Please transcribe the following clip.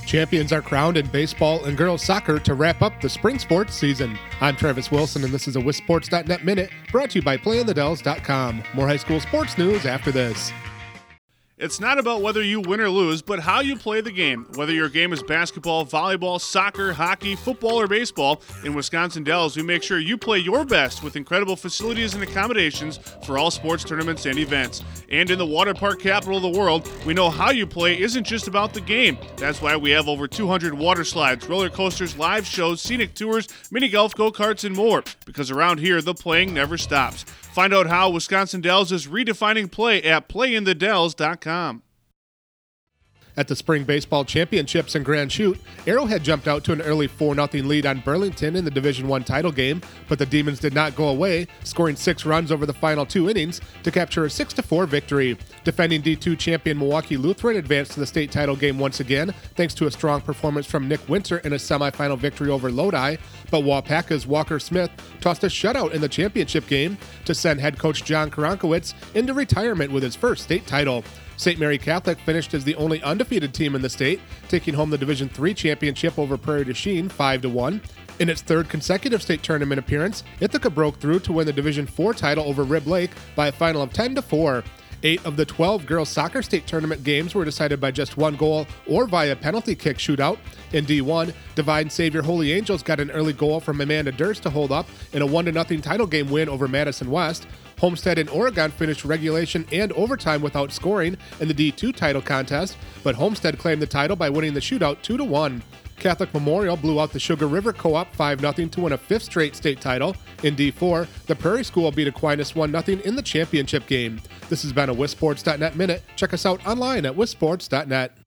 Champions are crowned in baseball and girls soccer to wrap up the spring sports season. I'm Travis Wilson, and this is a WisSports.net Minute brought to you by PlayInTheDells.com. More high school sports news after this. It's not about whether you win or lose, but how you play the game. Whether your game is basketball, volleyball, soccer, hockey, football, or baseball, in Wisconsin Dells, we make sure you play your best with incredible facilities and accommodations for all sports tournaments and events. And in the water park capital of the world, we know how you play isn't just about the game. That's why we have over 200 water slides, roller coasters, live shows, scenic tours, mini golf, go-karts, and more. Because around here, the playing never stops. Find out how Wisconsin Dells is redefining play at PlayInTheDells.com. At the Spring Baseball Championships in Grand Chute, Arrowhead jumped out to an early 4-0 lead on Burlington in the Division I title game, but the Demons did not go away, scoring 6 runs over the final 2 innings to capture a 6-4 victory. Defending D2 champion Milwaukee Lutheran advanced to the state title game once again, thanks to a strong performance from Nick Winter in a semifinal victory over Lodi, but Waupaca's Walker Smith tossed a shutout in the championship game to send head coach John Karankowitz into retirement with his first state title. St. Mary Catholic finished as the only undefeated team in the state, taking home the Division III championship over Prairie du Chien 5-1. In its third consecutive state tournament appearance, Ithaca broke through to win the Division IV title over Rib Lake by a final of 10-4. 8 of the 12 girls soccer state tournament games were decided by just one goal or via penalty kick shootout. In D1, Divine Savior Holy Angels got an early goal from Amanda Durst to hold up in a 1-0 title game win over Madison West. Homestead and Oregon finished regulation and overtime without scoring in the D2 title contest, but Homestead claimed the title by winning the shootout 2-1. Catholic Memorial blew out the Sugar River Co-op 5-0 to win a 5th straight state title. In D4, the Prairie School beat Aquinas 1-0 in the championship game. This has been a WisSports.net Minute. Check us out online at WisSports.net.